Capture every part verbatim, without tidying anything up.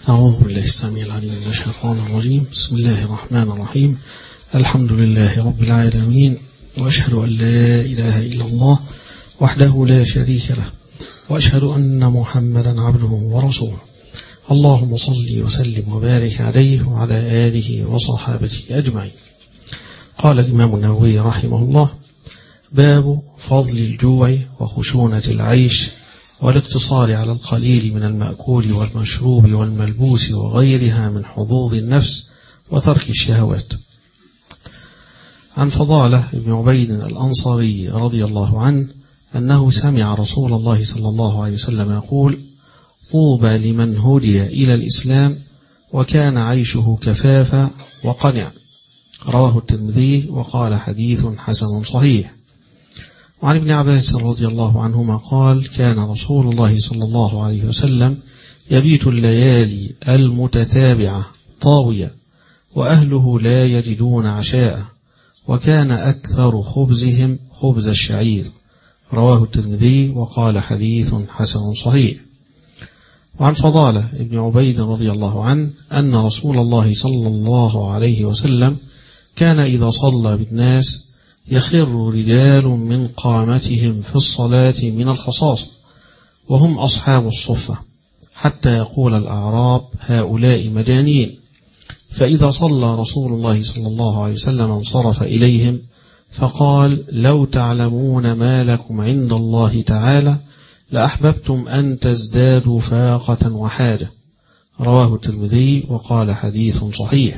أعوذ بالله السميع العليم من الشيطان الرجيم. بسم الله الرحمن الرحيم. الحمد لله رب العالمين، وأشهد أن لا إله إلا الله وحده لا شريك له، وأشهد أن محمدا عبده ورسوله. اللهم صل وسلم وبارك عليه وعلى آله وصحابته أجمعين. قال الإمام النووي رحمه الله: باب فضل الجوع وخشونة العيش والاقتصار على القليل من المأكول والمشروب والملبوس وغيرها من حظوظ النفس وترك الشهوات. عن فضالة بن عبيد الأنصاري رضي الله عنه أنه سمع رسول الله صلى الله عليه وسلم يقول: طوبى لمن هدي إلى الإسلام وكان عيشه كفافا وقنع. رواه الترمذي وقال حديث حسن صحيح. وعن ابن عباس رضي الله عنهما قال: كان رسول الله صلى الله عليه وسلم يبيت الليالي المتتابعة طاويا وأهله لا يجدون عشاء، وكان أكثر خبزهم خبز الشعير. رواه الترمذي وقال حديث حسن صحيح. وعن فضالة ابن عبيد رضي الله عنه أن رسول الله صلى الله عليه وسلم كان إذا صلى بالناس يخر رجال من قامتهم في الصلاة من الخصاصة وهم أصحاب الصفة، حتى يقول الأعراب: هؤلاء مجانين. فإذا صلى رسول الله صلى الله عليه وسلم انصرف إليهم فقال: لو تعلمون ما لكم عند الله تعالى لأحببتم أن تزدادوا فاقة وحاجة. رواه الترمذي وقال حديث صحيح.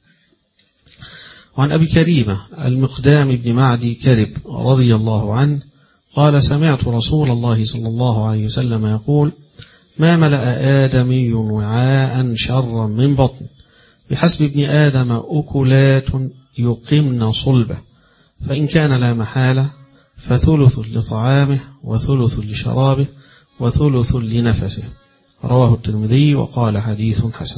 وعن أبي كريمة المقدام بن معدي كرب رضي الله عنه قال: سمعت رسول الله صلى الله عليه وسلم يقول: ما ملأ آدمي وعاء شرا من بطن، بحسب ابن آدم أكلات يقمن صلبه، فإن كان لا محالة فثلث لطعامه وثلث لشرابه وثلث لنفسه. رواه الترمذي وقال حديث حسن.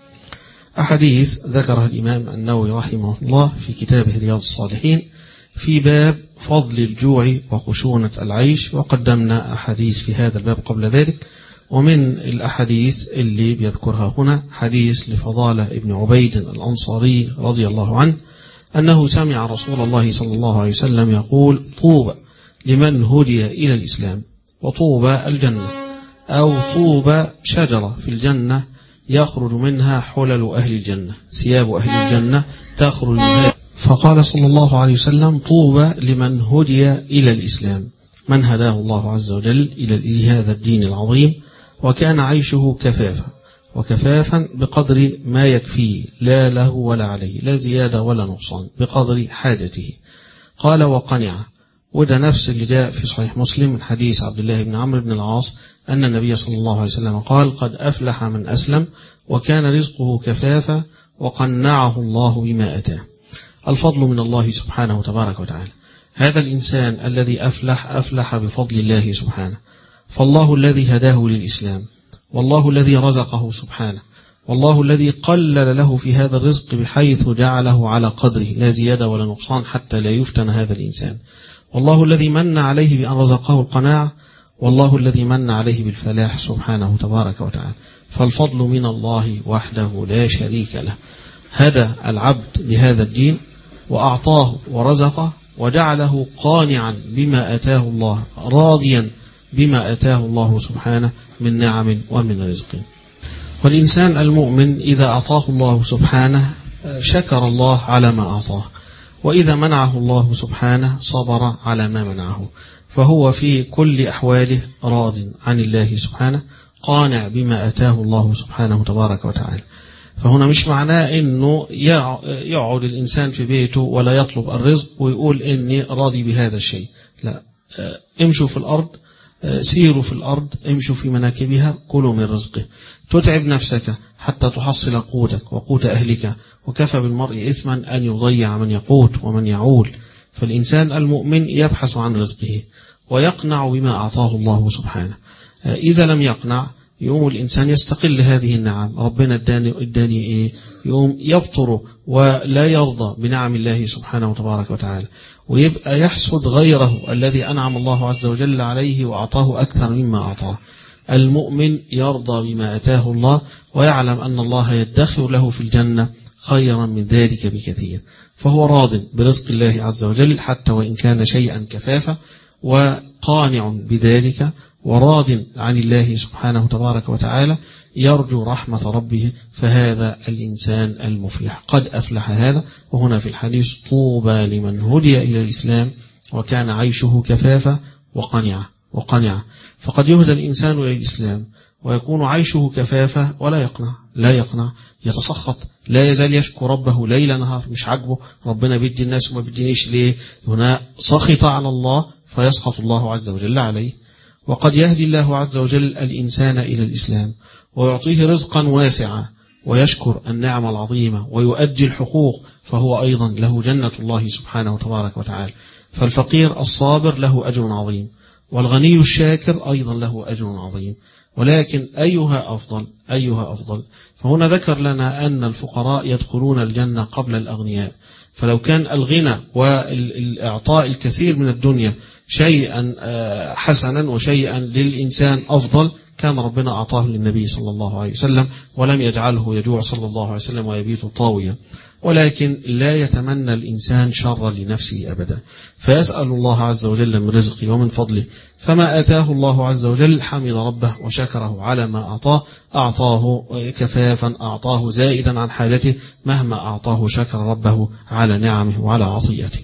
أحاديث ذكرها الإمام النووي رحمه الله في كتابه رياض الصالحين في باب فضل الجوع وخشونة العيش، وقدمنا أحاديث في هذا الباب قبل ذلك. ومن الأحاديث اللي بيذكرها هنا حديث لفضالة ابن عبيد الأنصاري رضي الله عنه أنه سمع رسول الله صلى الله عليه وسلم يقول: طوبى لمن هدي إلى الإسلام. وطوبى الجنة، أو طوبى شجرة في الجنة يخرج منها حلل أهل الجنة، ثياب أهل الجنة تخرج منها. فقال صلى الله عليه وسلم: طوبى لمن هدي إلى الإسلام، من هداه الله عز وجل إلى هذا الدين العظيم وكان عيشه كفافا، وكفافا بقدر ما يكفيه، لا له ولا عليه، لا زيادة ولا نقصان، بقدر حاجته. قال: وقنع. وده نفس اللي جاء في صحيح مسلم من حديث عبد الله بن عمرو بن العاص أن النبي صلى الله عليه وسلم قال: قد أفلح من أسلم وكان رزقه كفافا وقنعه الله بما أتاه. الفضل من الله سبحانه وتبارك وتعالى. هذا الإنسان الذي أفلح أفلح بفضل الله سبحانه، فالله الذي هداه للإسلام، والله الذي رزقه سبحانه، والله الذي قلل له في هذا الرزق بحيث جعله على قدره، لا زيادة ولا نقصان، حتى لا يفتن هذا الإنسان، والله الذي من عليه بأن رزقه القناعة، والله الذي من عليه بالفلاح سبحانه تبارك وتعالى. فالفضل من الله وحده لا شريك له. هدى العبد لهذا الدين وأعطاه ورزقه وجعله قانعا بما أتاه الله، راضيا بما أتاه الله سبحانه من نعم ومن رزق. والإنسان المؤمن إذا أعطاه الله سبحانه شكر الله على ما أعطاه، وإذا منعه الله سبحانه صبر على ما منعه، فهو في كل أحواله راض عن الله سبحانه، قانع بما أتاه الله سبحانه تبارك وتعالى. فهنا مش معناه أنه يقعد الإنسان في بيته ولا يطلب الرزق ويقول إني راضي بهذا الشيء، لا. امشوا في الأرض، سيروا في الأرض، امشوا في مناكبها، كلوا من رزقه. تتعب نفسك حتى تحصل قوتك وقوت أهلك، وكفى بالمرء إثما أن يضيع من يقوت ومن يعول. فالإنسان المؤمن يبحث عن رزقه ويقنع بما أعطاه الله سبحانه. إذا لم يقنع يقوم الإنسان يستقل هذه النعم، ربنا اداني اداني إيه، يقوم يبطر ولا يرضى بنعم الله سبحانه وتبارك وتعالى، ويبقى يحسد غيره الذي أنعم الله عز وجل عليه وأعطاه أكثر مما أعطاه. المؤمن يرضى بما أتاه الله ويعلم أن الله يدخر له في الجنة خيرا من ذلك بكثير، فهو راض برزق الله عز وجل حتى وإن كان شيئا كفافا، وقانع بذلك وراض عن الله سبحانه تبارك وتعالى، يرجو رحمة ربه، فهذا الإنسان المفلح. قد أفلح هذا. وهنا في الحديث طوبى لمن هدي إلى الإسلام وكان عيشه كفافا وقنعة وقنعة فقد يهدى الإنسان إلى الإسلام ويكون عيشه كفافا ولا يقنع لا يقنع يتسخط، لا يزال يشكو ربه ليل نهار، مش عاجبه ربنا بيدي الناس وما بيدينيش ليه؟ هنا سخط على الله فيسخط الله عز وجل عليه. وقد يهدي الله عز وجل الإنسان إلى الإسلام ويعطيه رزقا واسعا ويشكر النعمة العظيمة ويؤدي الحقوق، فهو أيضا له جنة الله سبحانه تبارك وتعالى. فالفقير الصابر له أجر عظيم، والغني الشاكر أيضا له أجر عظيم. ولكن أيها أفضل أيها أفضل فهنا ذكر لنا أن الفقراء يدخلون الجنة قبل الأغنياء. فلو كان الغنى والإعطاء الكثير من الدنيا شيئا حسنا وشيئا للإنسان أفضل، كان ربنا أعطاه للنبي صلى الله عليه وسلم ولم يجعله يجوع صلى الله عليه وسلم ويبيت طاويا. ولكن لا يتمنى الإنسان شر لنفسه أبدا، فيسأل الله عز وجل من رزقه ومن فضله، فما آتاه الله عز وجل حمد ربه وشكره على ما أعطاه، أعطاه كفافا، أعطاه زائدا عن حالته، مهما أعطاه شكر ربه على نعمه وعلى عطيته.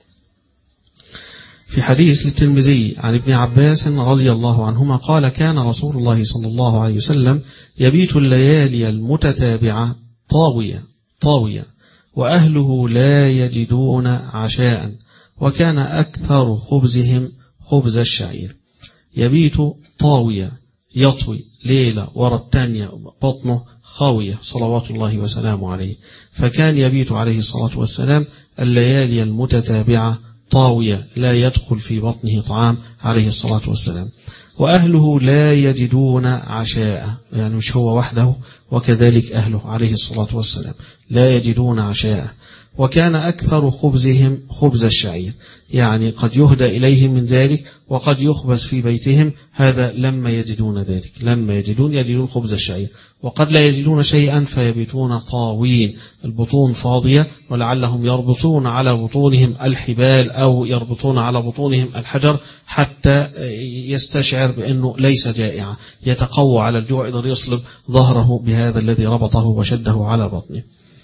في حديث للترمذي عن ابن عباس رضي الله عنهما قال: كان رسول الله صلى الله عليه وسلم يبيت الليالي المتتابعة طاوية طاوية وأهله لا يجدون عشاء، وكان أكثر خبزهم خبز الشعير. يبيت طاوية، يطوي ليلة ورا الثانية، بطنه خاوية صلوات الله وسلامه عليه. فكان يبيت عليه الصلاة والسلام الليالي المتتابعة طاوية، لا يدخل في بطنه طعام عليه الصلاة والسلام. وأهله لا يجدون عشاء، يعني مش هو وحده، وكذلك أهله عليه الصلاة والسلام لا يجدون عشاء. وكان أكثر خبزهم خبز الشعير، يعني قد يهدى إليهم من ذلك وقد يخبز في بيتهم، هذا لما يجدون ذلك، لما يجدون يجدون خبز الشعير. وقد لا يجدون شيئا فيبيتون طاوين، البطون فاضية، ولعلهم يربطون على بطونهم الحبال أو يربطون على بطونهم الحجر حتى يستشعر بأنه ليس جائعا، يتقوى على الجوع، إذا يصلب ظهره بهذا الذي ربطه وشده على بطنه.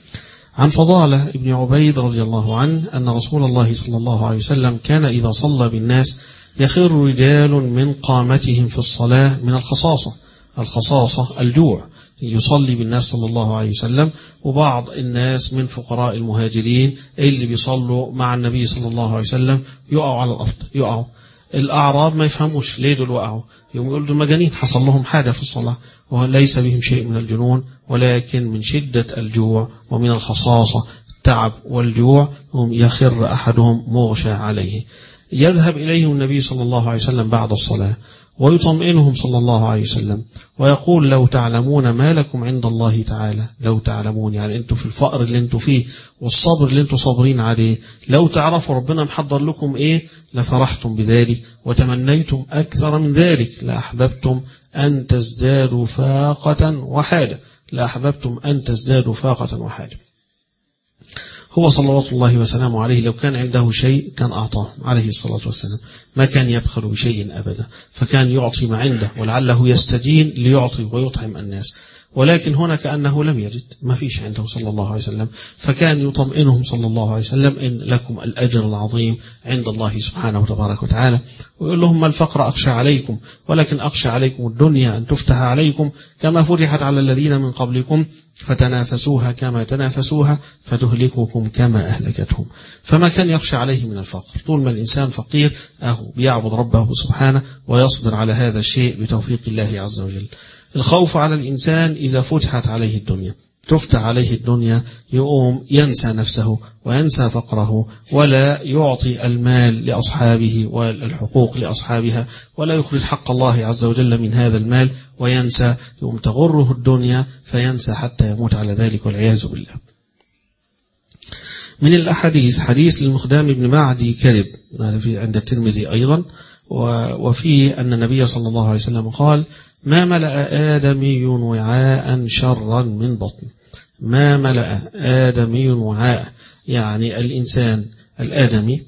عن فضالة ابن عبيد رضي الله عنه أن رسول الله صلى الله عليه وسلم كان إذا صلى بالناس يخر رجال من قامتهم في الصلاة من الخصاصة، الخصاصة الجوع، يصلي بالناس صلى الله عليه وسلم، وبعض الناس من فقراء المهاجرين اللي بيصلوا مع النبي صلى الله عليه وسلم يقعوا على الأرض، يقعوا. الأعراب ما يفهموش ليه دول وقعوا، يوم يقولوا دول مجانين، حصل لهم حاجة في الصلاة، وليس بهم شيء من الجنون، ولكن من شدة الجوع ومن الخصاصة التعب والجوع هم يخر أحدهم مغشى عليه. يذهب إليهم النبي صلى الله عليه وسلم بعد الصلاة ويطمئنهم صلى الله عليه وسلم ويقول: لو تعلمون ما لكم عند الله تعالى، لو تعلمون يعني أنتم في الفقر اللي أنتم فيه والصبر اللي أنتم صابرين عليه، لو تعرفوا ربنا محضر لكم إيه لفرحتم بذلك وتمنيتم أكثر من ذلك، لأحببتم أن تزدادوا فاقة وحاجة، لأحببتم أن تزدادوا فاقة وحاجة. هو صلوات الله وسلامه عليه لو كان عنده شيء كان أعطاه عليه الصلاة والسلام، ما كان يبخل بشيء أبدا، فكان يعطي ما عنده، ولعله يستدين ليعطي ويطعم الناس. ولكن هنا كأنه لم يجد، ما فيش عنده صلى الله عليه وسلم، فكان يطمئنهم صلى الله عليه وسلم: إن لكم الأجر العظيم عند الله سبحانه وتبارك وتعالى. ويقول لهم: ما الفقر أخشى عليكم، ولكن أخشى عليكم الدنيا أن تفتح عليكم كما فتحت على الذين من قبلكم فتنافسوها كما تنافسوها فتهلككم كما أهلكتهم. فما كان يخشى عليه من الفقر، طول ما الإنسان فقير أهو بيعبد ربه سبحانه ويصبر على هذا الشيء بتوفيق الله عز وجل. الخوف على الإنسان إذا فتحت عليه الدنيا، تفتح عليه الدنيا يقوم ينسى نفسه وينسى فقره، ولا يعطي المال لأصحابه والحقوق لأصحابها، ولا يخرج حق الله عز وجل من هذا المال، وينسى، يقوم تغره الدنيا فينسى حتى يموت على ذلك والعياذ بالله. من الأحاديث حديث للمخدام بن معدي كرب عند الترمذي أيضا، وفيه أن النبي صلى الله عليه وسلم قال: ما ملأ آدمي وعاء شرا من بطن. ما ملأ آدمي وعاء يعني الإنسان الآدمي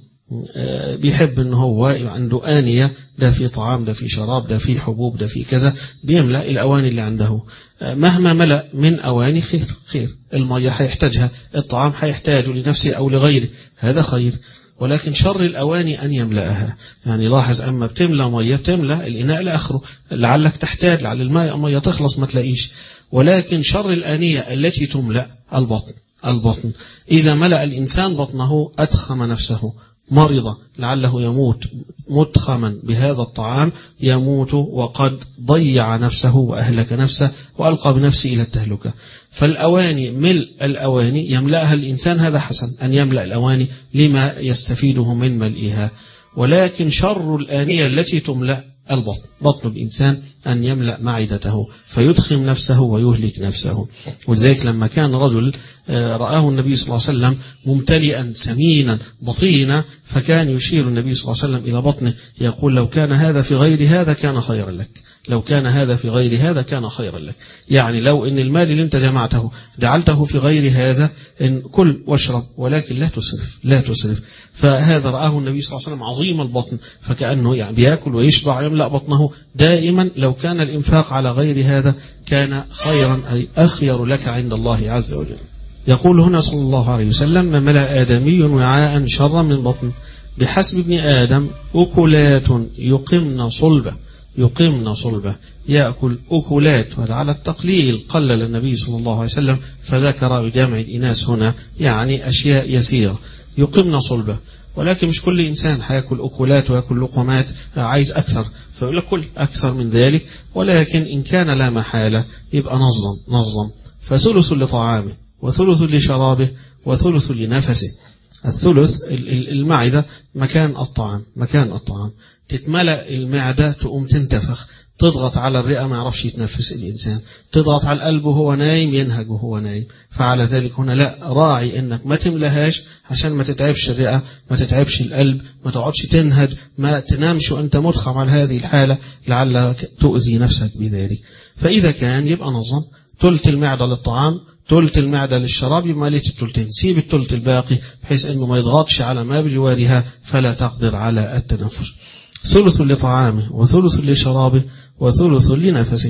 بيحب ان هو عنده آنية، ده في طعام، ده في شراب، ده في حبوب، ده في كذا، بيملأ الأواني اللي عنده. مهما ملأ من أواني خير خير، المية هيحتاجها، الطعام هيحتاجه لنفسه أو لغيره، هذا خير. ولكن شر الأواني أن يملأها. يعني لاحظ أما بتملأ مية بتملأ الإناء لآخره، لعلك تحتاج، لعل الماء مية تخلص ما تلاقيش. ولكن شر الآنية التي تملأ البطن. البطن إذا ملأ الإنسان بطنه أدخم نفسه، مرض لعله يموت مدخما بهذا الطعام، يموت وقد ضيع نفسه وأهلك نفسه وألقى بنفسه إلى التهلكة. فالأواني، ملء الأواني يملأها الإنسان، هذا حسن أن يملأ الأواني لما يستفيده من ملئها. ولكن شر الآنية التي تملأ البطن، بطن الإنسان أن يملأ معدته فيدخم نفسه ويهلك نفسه. ولذلك لما كان رجل رآه النبي صلى الله عليه وسلم ممتلئا سمينا بطينا، فكان يشير النبي صلى الله عليه وسلم إلى بطنه يقول: لو كان هذا في غير هذا كان خيرا لك، لو كان هذا في غير هذا كان خيرا لك. يعني لو إن المال اللي انت جمعته جعلته في غير هذا، إن كل واشرب ولكن لا تسرف، لا تسرف. فهذا رآه النبي صلى الله عليه وسلم عظيم البطن، فكأنه يعني بيأكل ويشبع يملأ بطنه دائما. لو كان الإنفاق على غير هذا كان خيرا، أي أخير لك عند الله عز وجل. يقول هنا صلى الله عليه وسلم: ما ملأ آدمي وعاء شرا من بطن، بحسب ابن آدم أكلات يقمن صلبه، يقمن صلبه، يأكل أكلات. وهذا على التقليل، قلل النبي صلى الله عليه وسلم فذكر بجمع الإناث هنا، يعني أشياء يسيرة يقمن صلبه. ولكن مش كل إنسان هيأكل أكلات ويأكل لقمات، عايز أكثر، فيقول لك كل أكثر من ذلك. ولكن إن كان لا محالة يبقى نظم نظم، فثلث لطعامه وثلث لشرابه وثلث لنفسه. الثلث المعدة مكان الطعام، مكان الطعام تتملأ المعدة تقوم تنتفخ، تضغط على الرئة ما يعرفش يتنفس الإنسان، تضغط على القلب وهو نايم ينهج وهو نايم. فعلى ذلك هنا لا، راعي انك ما تملهاش عشان ما تتعبش الرئة، ما تتعبش القلب، ما تقعدش تنهج، ما تنامش وانت مدخم على هذه الحالة لعلك تؤذي نفسك بذلك. فإذا كان يبقى نظم، تلت المعدة للطعام، تلت المعدة للشراب، يبقى ليت التلتين، سيب التلت الباقي بحيث انه ما يضغطش على ما بجوارها فلا تقدر على التنفس. ثلث لطعامه وثلث لشرابه وثلث لنفسه.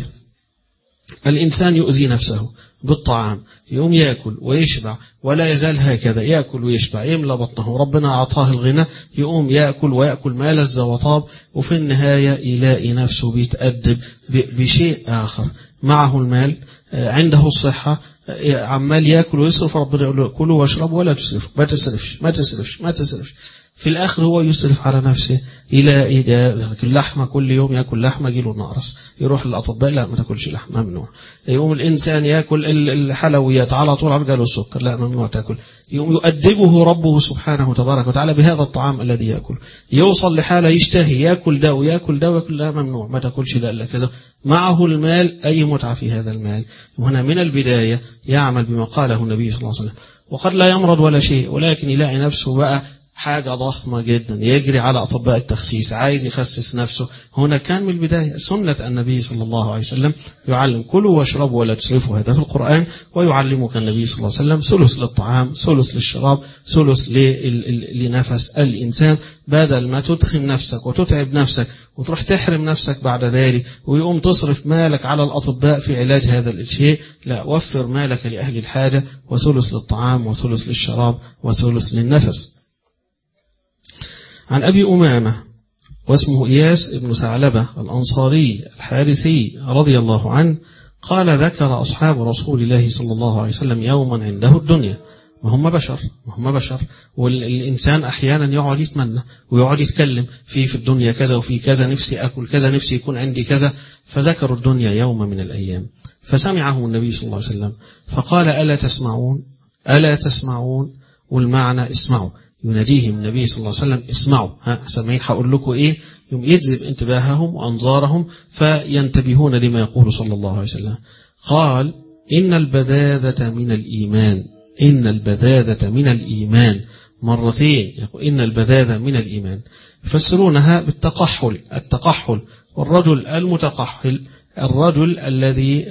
الإنسان يؤذي نفسه بالطعام، يقوم يأكل ويشبع ولا يزال هكذا، يأكل ويشبع يملى بطنه، ربنا أعطاه الغنى، يقوم يأكل ويأكل ما لذ وطاب، وفي النهاية يلاقي نفسه بيتأدب بشيء آخر. معه المال، عنده الصحة، عمال يأكل ويصرف، ربنا يقول له: كلوا واشربوا ولا تسرفوا، ما تسرفش ما تسرفش ما تسرفش. في الآخر هو يسرف على نفسه، يلاقي ده اللحمة كل يوم يأكل لحمة، يجيله نقرس، يروح للأطباء: لا ما تاكلش لحمة، ممنوع. يقوم الإنسان يأكل الحلويات على طول، على جاله السكر، لا ممنوع تأكل. يقوم يؤدبه ربه سبحانه تبارك وتعالى بهذا الطعام الذي يأكل. يوصل لحالة يشتهي يأكل ده ويأكل ده ويأكل، لا ممنوع، ما تأكلش ده إلا كذا. معه المال، أي متعة في هذا المال. وهنا من البداية يعمل بما قاله النبي صلى الله عليه وسلم، وقد لا يمرض ولا شيء، ولكن يلاقي نفسه بقى حاجة ضخمة جدا، يجري على أطباء التخسيس، عايز يخسس نفسه. هنا كان من البداية سنة النبي صلى الله عليه وسلم يعلم: كلوا واشربوا ولا تسرفوا، هذا في القرآن. ويعلمك النبي صلى الله عليه وسلم ثلث للطعام، ثلث للشراب، ثلث لنفس الإنسان، بدل ما تدخن نفسك وتتعب نفسك وتروح تحرم نفسك بعد ذلك ويقوم تصرف مالك على الأطباء في علاج هذا الشيء. لا، وفر مالك لأهل الحاجة، وثلث للطعام وثلث للشراب وثلث للنفس. عن أبي أمامة واسمه إياس بن ثعلبة الأنصاري الحارثي رضي الله عنه قال: ذكر أصحاب رسول الله صلى الله عليه وسلم يوما عنده الدنيا، وهم بشر وهم بشر والإنسان أحيانا يقعد يتمنى ويقعد يتكلم في في الدنيا كذا وفي كذا، نفسي أكل كذا، نفسي يكون عندي كذا. فذكروا الدنيا يوم من الأيام، فسمعه النبي صلى الله عليه وسلم فقال: ألا تسمعون ألا تسمعون والمعنى اسمعوا. يناديهم النبي صلى الله عليه وسلم: اسمعوا، ها سامعين هقول لكم ايه؟ يوم يجذب انتباههم وانظارهم فينتبهون لما يقول صلى الله عليه وسلم. قال: إن البذاذة من الإيمان، إن البذاذة من الإيمان، مرتين يقول إن البذاذة من الإيمان. يفسرونها بالتقحل، التقحل، والرجل المتقحل الرجل الذي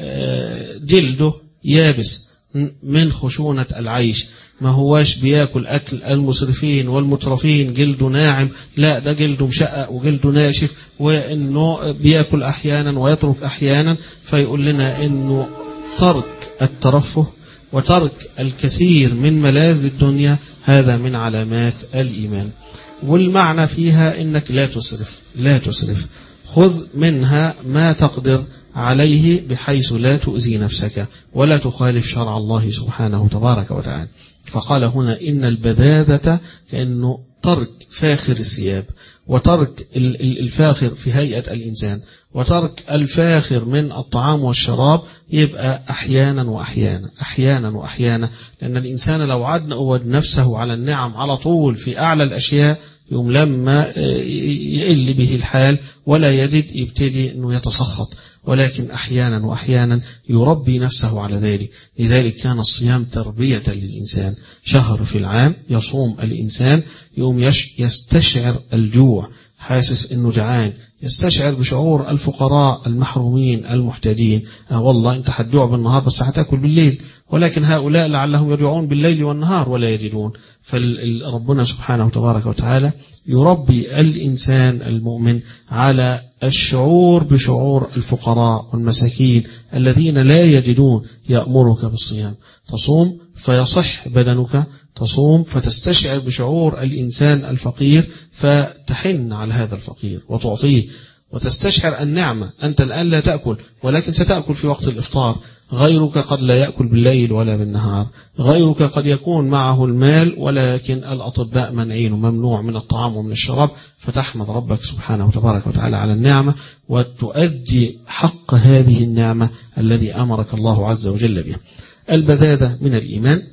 جلده يابس من خشونة العيش، ما هواش بياكل أكل المسرفين والمترفين جلده ناعم، لا ده جلده مشقق وجلده ناشف، وإنه بياكل أحيانا ويترك أحيانا. فيقول لنا إنه ترك الترفه وترك الكثير من ملاذ الدنيا هذا من علامات الإيمان. والمعنى فيها إنك لا تسرف، لا تسرف، خذ منها ما تقدر عليه بحيث لا تؤذي نفسك ولا تخالف شرع الله سبحانه تبارك وتعالى. فقال هنا إن البذاذة كأنه ترك فاخر الثياب، وترك الفاخر في هيئة الإنسان، وترك الفاخر من الطعام والشراب، يبقى أحيانا وأحيانا أحيانا وأحيانا. لأن الإنسان لو عدنا أود نفسه على النعم على طول في أعلى الأشياء، يوم لما يقل به الحال ولا يجد يبتدي أنه يتسخط، ولكن أحيانا وأحيانا يربي نفسه على ذلك. لذلك كان الصيام تربية للإنسان، شهر في العام يصوم الإنسان يوم يستشعر الجوع، حاسس أنه جعان، يستشعر بشعور الفقراء المحرومين المحتاجين. آه والله أنت هتجوع بالنهار بس هتاكل بالليل، ولكن هؤلاء لعلهم يجوعون بالليل والنهار ولا يجدون. فربنا سبحانه وتبارك وتعالى يربي الإنسان المؤمن على الشعور بشعور الفقراء والمساكين الذين لا يجدون. يأمرك بالصيام، تصوم فيصح بدنك، تصوم فتستشعر بشعور الإنسان الفقير فتحن على هذا الفقير وتعطيه، وتستشعر النعمة. أنت الآن لا تأكل ولكن ستأكل في وقت الإفطار، غيرك قد لا يأكل بالليل ولا بالنهار، غيرك قد يكون معه المال ولكن الأطباء منعين وممنوع من الطعام ومن الشراب، فتحمد ربك سبحانه وتبارك وتعالى على النعمة وتؤدي حق هذه النعمة الذي أمرك الله عز وجل بها. البذاذة من الإيمان،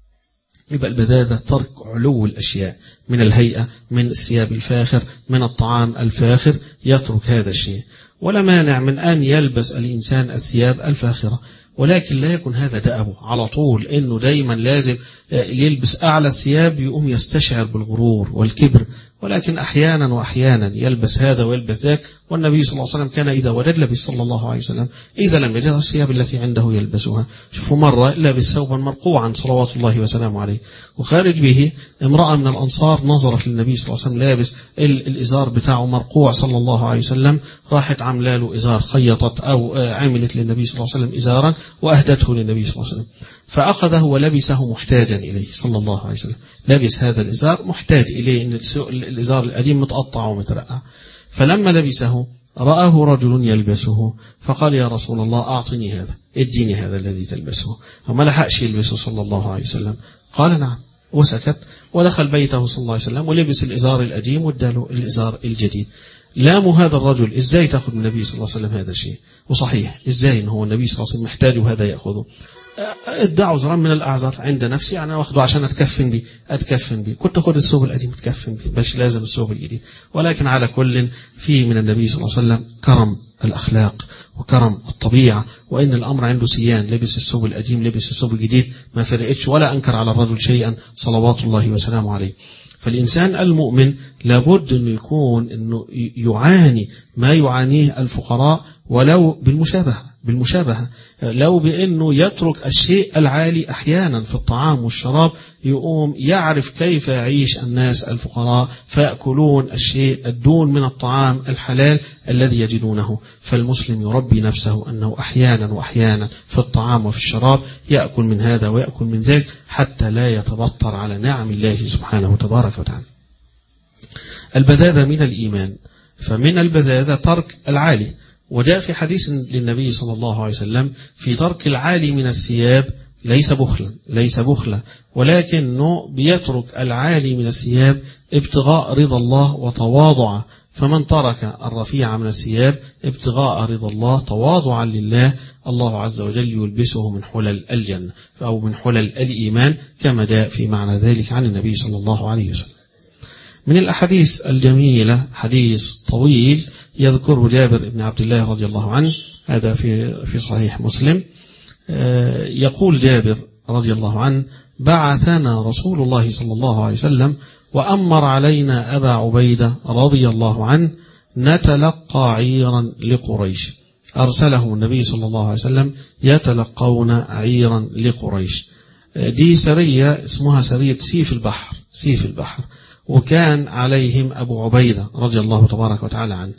يبقى البذاذة ترك علو الأشياء من الهيئة، من الثياب الفاخر، من الطعام الفاخر، يترك هذا الشيء. ولا مانع من أن يلبس الإنسان الثياب الفاخرة، ولكن لا يكون هذا دأبه على طول، إنه دايما لازم يلبس أعلى الثياب يقوم يستشعر بالغرور والكبر، ولكن أحيانا وأحيانا يلبس هذا ويلبس ذاك. والنبي صلى الله عليه وسلم كان إذا وجد لبس صلى الله عليه وسلم، إذا لم يجد الثياب التي عنده يلبسها. شوفوا مرة لابس ثوبا مرقوعا صلوات الله وسلامه عليه، وخارج به امرأة من الأنصار نظرت للنبي صلى الله عليه وسلم لابس الإزار بتاعه مرقوع صلى الله عليه وسلم، راحت عامله له إزار، خيطت أو عملت للنبي صلى الله عليه وسلم إزارا وأهدته للنبي صلى الله عليه وسلم، فأخذه ولبسه محتاجا إليه صلى الله عليه وسلم. لبس هذا الإزار محتاج إليه، إن الإزار القديم متقطع ومترقع. فلما لبسه رآه رجل يلبسه فقال يا رسول الله أعطني هذا، اديني هذا الذي تلبسه. فما لحقش يلبسه صلى الله عليه وسلم، قال نعم، وسكت ودخل بيته صلى الله عليه وسلم ولبس الإزار القديم واداله الإزار الجديد. لاموا هذا الرجل، ازاي تاخذ من النبي صلى الله عليه وسلم هذا الشيء؟ وصحيح ازاي ان هو النبي صلى الله عليه وسلم محتاج وهذا ياخذه؟ ادعوا عذرا من الاعذار عند نفسي، يعني واخده عشان اتكفن بيه، اتكفن بيه، كنت اخذ الثوب القديم اتكفن بيه، مش لازم الثوب الجديد. ولكن على كل في من النبي صلى الله عليه وسلم كرم الاخلاق وكرم الطبيعه، وان الامر عنده سيان، لبس الثوب القديم لبس الثوب الجديد ما فرقتش، ولا انكر على الرجل شيئا صلوات الله وسلامه عليه. فالإنسان المؤمن لابد أنه يكون أنه يعاني ما يعانيه الفقراء، ولو بالمشابهة بالمشابهة لو بأنه يترك الشيء العالي أحيانا في الطعام والشراب، يقوم يعرف كيف يعيش الناس الفقراء فيأكلون الشيء الدون من الطعام الحلال الذي يجدونه. فالمسلم يربي نفسه أنه أحيانا وأحيانا في الطعام وفي الشراب يأكل من هذا ويأكل من ذلك حتى لا يتبطر على نعم الله سبحانه وتبارك وتعالى. البذاذة من الإيمان، فمن البذاذة ترك العالي، وجاء في حديث للنبي صلى الله عليه وسلم في ترك العالي من الثياب ليس بخلا ليس بخلا ولكنه بيترك العالي من الثياب ابتغاء رضا الله وتواضعا. فمن ترك الرفيع من الثياب ابتغاء رضا الله تواضعا لله، الله عز وجل يلبسه من حلل الجنة أو من حلل الإيمان، كما جاء في معنى ذلك عن النبي صلى الله عليه وسلم. من الأحاديث الجميلة حديث طويل يذكره جابر بن عبد الله رضي الله عنه، هذا في في صحيح مسلم. يقول جابر رضي الله عنه: بعثنا رسول الله صلى الله عليه وسلم وأمر علينا أبا عبيدة رضي الله عنه نتلقى عيرا لقريش. أرسلهم النبي صلى الله عليه وسلم يتلقون عيرا لقريش. دي سرية اسمها سرية سيف البحر، سيف البحر، وكان عليهم أبو عبيدة رضي الله تبارك وتعالى عنه.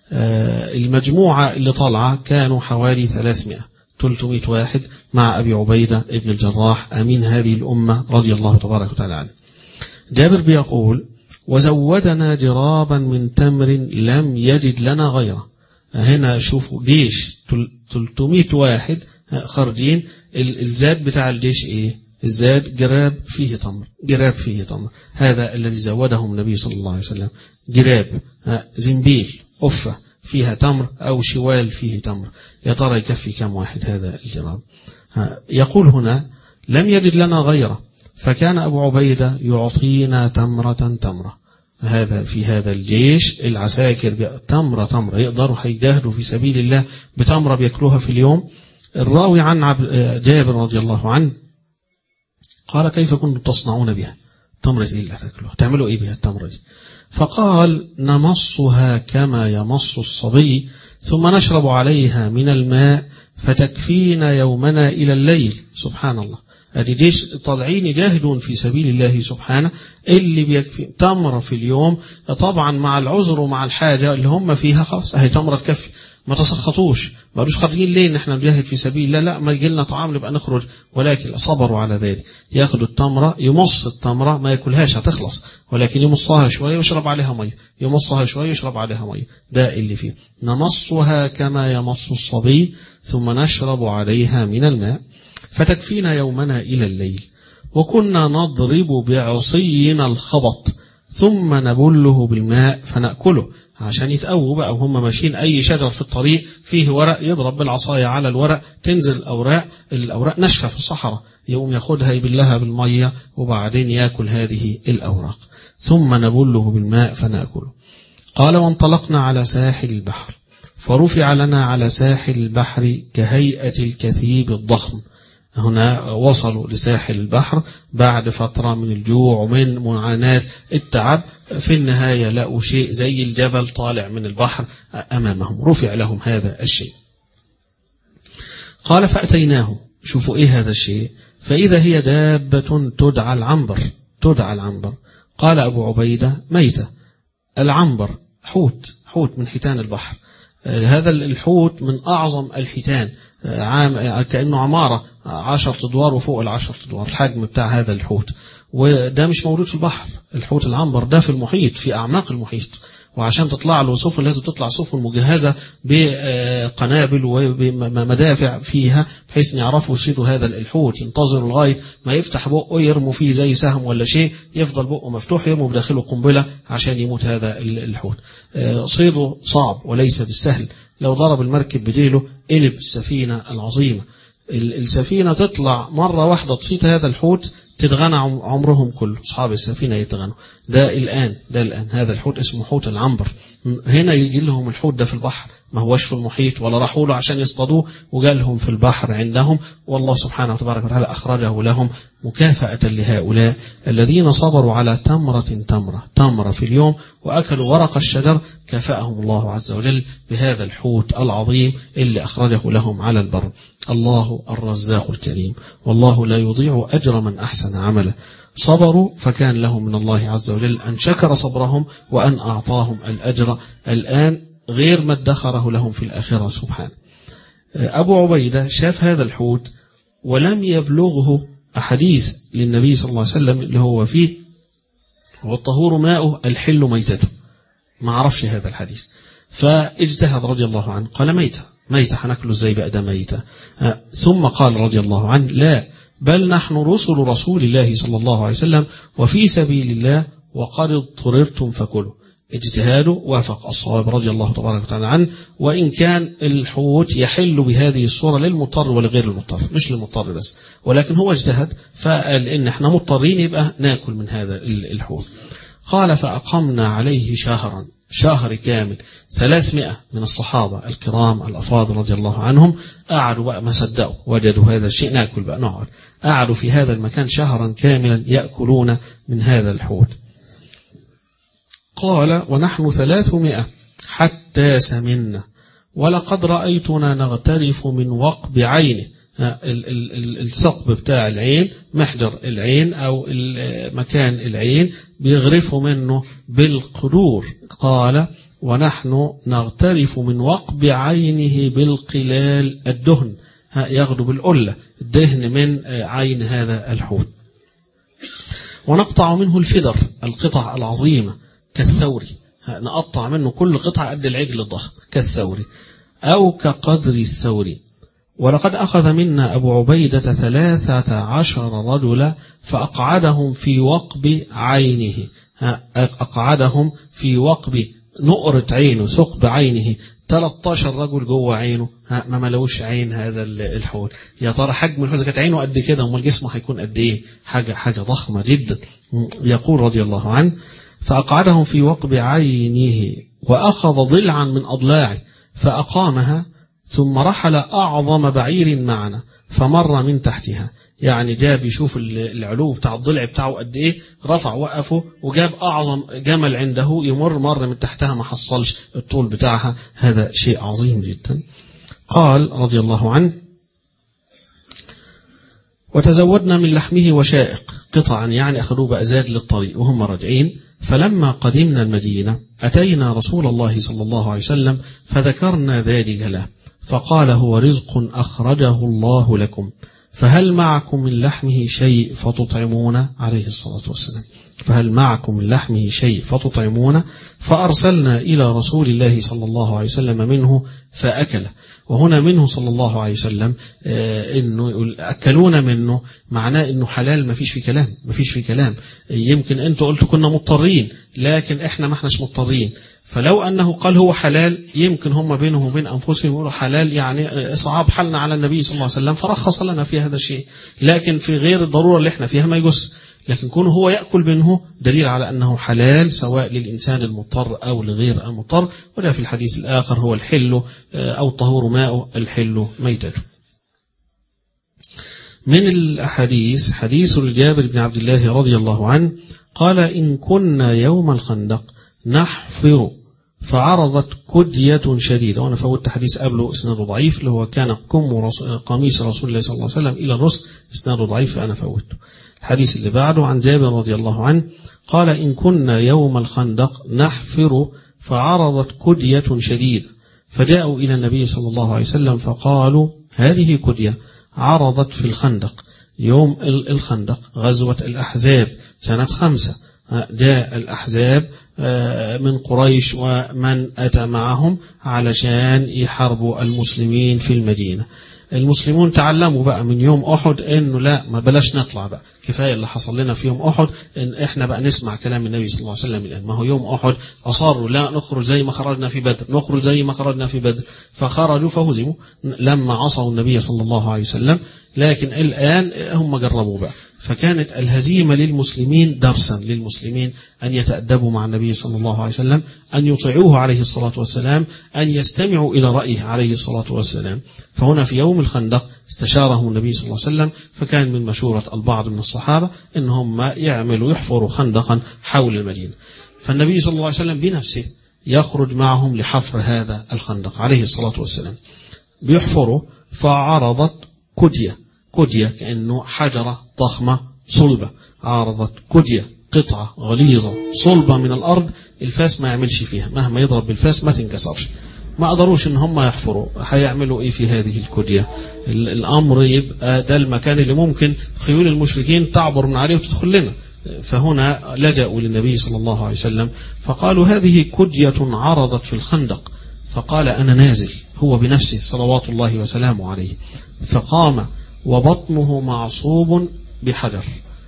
المجموعة اللي طالعة كانوا حوالي ثلاثمائة ثلاثمائة واحد مع أبي عبيدة ابن الجراح أمين هذه الأمة رضي الله تبارك وتعالى عنه. جابر بيقول: وزودنا جرابا من تمر لم يجد لنا غيره. هنا شوفوا جيش ثلاثمائة واحد خارجين، الزاد بتاع الجيش ايه؟ الزاد جراب فيه تمر، جراب فيه تمر، هذا الذي زودهم النبي صلى الله عليه وسلم. جراب، زنبيل، أفة فيها تمر أو شوال فيه تمر، يا ترى يكفي كم واحد هذا الجراب؟ يقول هنا: لم يجد لنا غيره، فكان أبو عبيدة يعطينا تمرة تمرة. هذا في هذا الجيش العساكر تمرة تمرة يقدروا هيجاهدوا في سبيل الله بتمرة بيأكلوها في اليوم. الراوي عن جابر رضي الله عنه قال: كيف كنتم تصنعون بها؟ تمرة إيه اللي هتاكلوها؟ تعملوا إيه بها التمرة دي؟ فقال: نمصها كما يمص الصبي، ثم نشرب عليها من الماء فتكفينا يومنا إلى الليل. سبحان الله، ادي جيش طالعين يجاهدون في سبيل الله سبحانه، اللي بيكفي تمرة في اليوم. طبعا مع العذر ومع الحاجة اللي هم فيها خلاص اهي تمرة تكفي، ما تسخطوش، ما قالوش خارجين ليه ان احنا نجاهد في سبيل الله، لا ما يجي لنا طعام نبقى نخرج، ولكن صبروا على ذلك. ياخدوا التمرة، يمص التمرة، ما ياكلهاش هتخلص، ولكن يمصها شوية ويشرب عليها مية، يمصها شوية ويشرب عليها مية، ده اللي فيه. نمصها كما يمص الصبي ثم نشرب عليها من الماء فتكفينا يومنا إلى الليل. وكنا نضرب بعصينا الخبط ثم نبله بالماء فنأكله، عشان يتقووا بقى وهم ماشيين. أي شجر في الطريق فيه ورق يضرب بالعصاية على الورق، تنزل الأوراق، الأوراق نشفة في الصحراء، يقوم ياخدها يبلها بالمية وبعدين يأكل هذه الأوراق، ثم نبله بالماء فنأكله. قال: وانطلقنا على ساحل البحر، فرفع لنا على ساحل البحر كهيئة الكثيب الضخم. هنا وصلوا لساحل البحر بعد فترة من الجوع ومن معاناة التعب، في النهاية لقوا شيء زي الجبل طالع من البحر أمامهم، رفع لهم هذا الشيء. قال: فأتيناه، شوفوا إيه هذا الشيء، فإذا هي دابة تدعى العنبر، تدعى العنبر. قال أبو عبيدة: ميتة. العنبر حوت، حوت من حيتان البحر. هذا الحوت من أعظم الحيتان، عام كأنه عمارة عشرة أدوار وفوق العشرة أدوار الحجم بتاع هذا الحوت، وده مش موجود في البحر. الحوت العنبر ده في المحيط، في أعماق المحيط، وعشان تطلع له سفن لازم تطلع سفن مجهزة بقنابل ومدافع فيها، بحيث يعرفوا يصيدوا هذا الحوت. ينتظروا لغاية ما يفتح بقه يرموا فيه زي سهم ولا شيء، يفضل بقه مفتوح، يرموا بداخله قنبلة عشان يموت هذا الحوت. صيده صعب وليس بالسهل، لو ضرب المركب بديله قلب السفينة العظيمة. السفينة تطلع مرة واحدة تصيد هذا الحوت تتغنى عمرهم كله، أصحاب السفينة يتغنوا. ده الآن ده الآن هذا الحوت اسمه حوت العنبر. هنا يجي لهم الحوت ده في البحر، ما هوش في المحيط، ولا راحوا له عشان يصطادوه، وجالهم في البحر عندهم، والله سبحانه وتبارك وتعالى أخرجه لهم مكافأة لهؤلاء الذين صبروا على تمرة تمرة تمرة في اليوم وأكلوا ورق الشجر. كافأهم الله عز وجل بهذا الحوت العظيم اللي أخرجه لهم على البر. الله الرزاق الكريم، والله لا يضيع أجر من أحسن عملا. صبروا فكان لهم من الله عز وجل أن شكر صبرهم وأن أعطاهم الأجر الآن غير ما ادخره لهم في الآخرة سبحانه. أبو عبيدة شاف هذا الحوت ولم يبلغه أحاديث للنبي صلى الله عليه وسلم اللي هو فيه والطهور ماؤه الحل ميتته، ما عرفش هذا الحديث، فاجتهد رضي الله عنه، قال: ميتة ميتة هناكله ازاي بقى ده ميتة؟ ثم قال رضي الله عنه: لا، بل نحن رسل رسول الله صلى الله عليه وسلم وفي سبيل الله وقد اضطررتم فكلوا. اجتهاده وافق الصواب رضي الله تبارك وتعالى عنه، وإن كان الحوت يحل بهذه الصورة للمضطر ولغير المضطر، مش للمضطر بس، ولكن هو اجتهد فقال إن احنا مضطرين يبقى ناكل من هذا الحوت. قال: فأقمنا عليه شهرا، شهر كامل. ثلاثمائة من الصحابة الكرام الأفاضل رضي الله عنهم قعدوا بقى، ما صدقوا وجدوا هذا الشيء، ناكل بقى نقعد. قعدوا في هذا المكان شهرا كاملا يأكلون من هذا الحوت. قال: ونحن ثلاثمائة حتى سمنا، ولقد رأيتنا نغترف من وقب عينه. الثقب بتاع العين، محجر العين أو مكان العين بيغرفوا منه بالقدور. قال ونحن نغترف من وقب عينه بالقلال الدهن، ياخدوا بالقلة الدهن من عين هذا الحوت. ونقطع منه الفدر، القطع العظيمة كالثوري، نقطع منه كل قطعة قد العجل الضخم كالثوري أو كقدر الثوري. ولقد أخذ منا أبو عبيدة ثلاثة عشر رجلا فأقعدهم في وقب عينه، أقعدهم في وقب نقرة عينه، ثقب عينه، ثلاثة عشر رجل جوه عينه، ما ملوش عين هذا الحوت. يا ترى حجم الحوت كانت عينه قد كده، امال جسمه هيكون قد ايه؟ حاجه حاجه ضخمه جدا. يقول رضي الله عنه فأقعدهم في وقب عينه وأخذ ضلعا من أضلاعه فأقامها ثم رحل أعظم بعير معنا فمر من تحتها. يعني جاب يشوف العلو بتاع الضلع بتاعه قد ايه، رفع وقفه وجاب أعظم جمل عنده يمر مر من تحتها ما حصلش الطول بتاعها. هذا شيء عظيم جدا. قال رضي الله عنه وتزودنا من لحمه وشائق قطعا، يعني أخذوه بأزاد للطريق وهم راجعين. فلما قدمنا المدينة أتينا رسول الله صلى الله عليه وسلم فذكرنا ذلك له فقال هو رزق أخرجه الله لكم، فهل معكم من لحمه شيء فتطعمون؟ عليه الصلاة والسلام فهل معكم من لحمه شيء فتطعمون؟ فأرسلنا إلى رسول الله صلى الله عليه وسلم منه فأكله. وهنا منه صلى الله عليه وسلم آه إنه أكلون منه معناه إنه حلال، ما فيش في كلام، ما فيش في كلام. يمكن أنتوا قلتوا كنا مضطرين، لكن إحنا ما احناش مضطرين. فلو أنه قال هو حلال يمكن هم بينهم وبين أنفسهم يقولوا حلال، يعني إصعاب حالنا على النبي صلى الله عليه وسلم فرخص لنا في هذا الشيء، لكن في غير الضرورة اللي احنا فيها ما يجوز. لكن كونه هو يأكل منه دليل على أنه حلال سواء للإنسان المضطر أو لغير المضطر. ولا في الحديث الآخر هو الحل أو الطهور ماء الحل ميتته. من الأحاديث حديث الجابر بن عبد الله رضي الله عنه قال إن كنا يوم الخندق نحفر فعرضت كدية شديدة. وأنا فوت حديث قبله إسناده ضعيف اللي هو كان كم قميص رسول الله صلى الله عليه وسلم إلى الرسل، إسناده ضعيف فأنا فوته. الحديث اللي بعده عن جابر رضي الله عنه قال إن كنا يوم الخندق نحفر فعرضت كدية شديدة فجاءوا إلى النبي صلى الله عليه وسلم فقالوا هذه كدية عرضت في الخندق يوم الخندق غزوة الأحزاب سنة خمسة. جاء الأحزاب من قريش ومن أتى معهم علشان يحاربوا المسلمين في المدينة. المسلمون تعلموا بقى من يوم أحد إنه لا ما بلاش نطلع بقى، كفاية اللي حصل لنا في يوم أحد، إن إحنا بقى نسمع كلام النبي صلى الله عليه وسلم الآن. ما هو يوم أحد أصروا لا نخرج زي ما خرجنا في بدر، نخرج زي ما خرجنا في بدر، فخرجوا فهزموا لما عصوا النبي صلى الله عليه وسلم. لكن الآن هم جربوا بقى، فكانت الهزيمة للمسلمين درسا للمسلمين أن يتأدبوا مع النبي صلى الله عليه وسلم، أن يطيعوه عليه الصلاة والسلام، أن يستمعوا إلى رأيه عليه الصلاة والسلام. فهنا في يوم الخندق استشاره النبي صلى الله عليه وسلم، فكان من مشورة البعض من الصحابة إن هم يعملوا يحفروا خندقا حول المدينة. فالنبي صلى الله عليه وسلم بنفسه يخرج معهم لحفر هذا الخندق عليه الصلاة والسلام. بيحفروا فعرضت كدية، كدية كأنه حجرة ضخمة صلبة، عرضت كدية قطعة غليظة صلبة من الأرض، الفاس ما يعملش فيها، مهما يضرب بالفاس ما تنكسرش. ما قدروش ان هم يحفروا، هيعملوا ايه في هذه الكدية؟ الامر يبقى ده المكان اللي ممكن خيول المشركين تعبر من عليه وتدخل لنا. فهنا لجأوا للنبي صلى الله عليه وسلم فقالوا هذه كدية عرضت في الخندق، فقال أنا نازل هو بنفسه صلوات الله وسلامه عليه. فقام وبطنه معصوب بحجر،